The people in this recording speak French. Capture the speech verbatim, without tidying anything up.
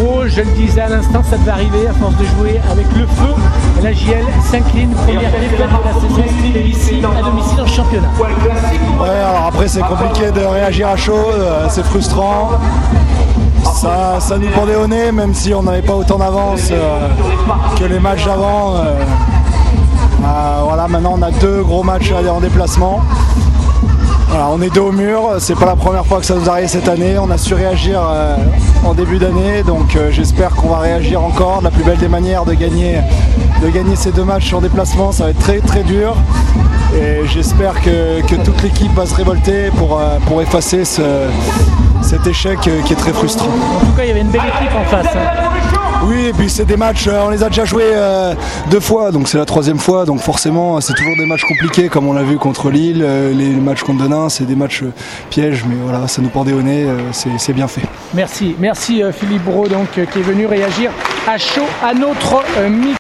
Braud, je le disais à l'instant, ça devait arriver à force de jouer avec le feu. La J L s'incline, première défaite de la saison ici à domicile en championnat. Ouais, alors après c'est compliqué de réagir à chaud, euh, c'est frustrant. Ça, ça nous pendait au nez, même si on n'avait pas autant d'avance euh, que les matchs d'avant. Euh, euh, voilà, maintenant on a deux gros matchs en déplacement. Voilà, on est dos au mur, c'est pas la première fois que ça nous arrive cette année, on a su réagir euh, en début d'année, donc euh, j'espère qu'on va réagir encore. La plus belle des manières de gagner, de gagner ces deux matchs en déplacement, ça va être très très dur. Et j'espère que, que toute l'équipe va se révolter pour, euh, pour effacer ce, cet échec euh, qui est très frustrant. En tout cas, il y avait une belle équipe en face. Hein. Oui, et puis c'est des matchs, on les a déjà joués euh, deux fois, donc c'est la troisième fois, donc forcément c'est toujours des matchs compliqués comme on l'a vu contre Lille, euh, les matchs contre Denain, c'est des matchs euh, pièges, mais voilà, ça nous pendait au nez, euh, c'est bien fait. Merci, merci euh, Philippe Braud donc, euh, qui est venu réagir à chaud à notre euh, micro.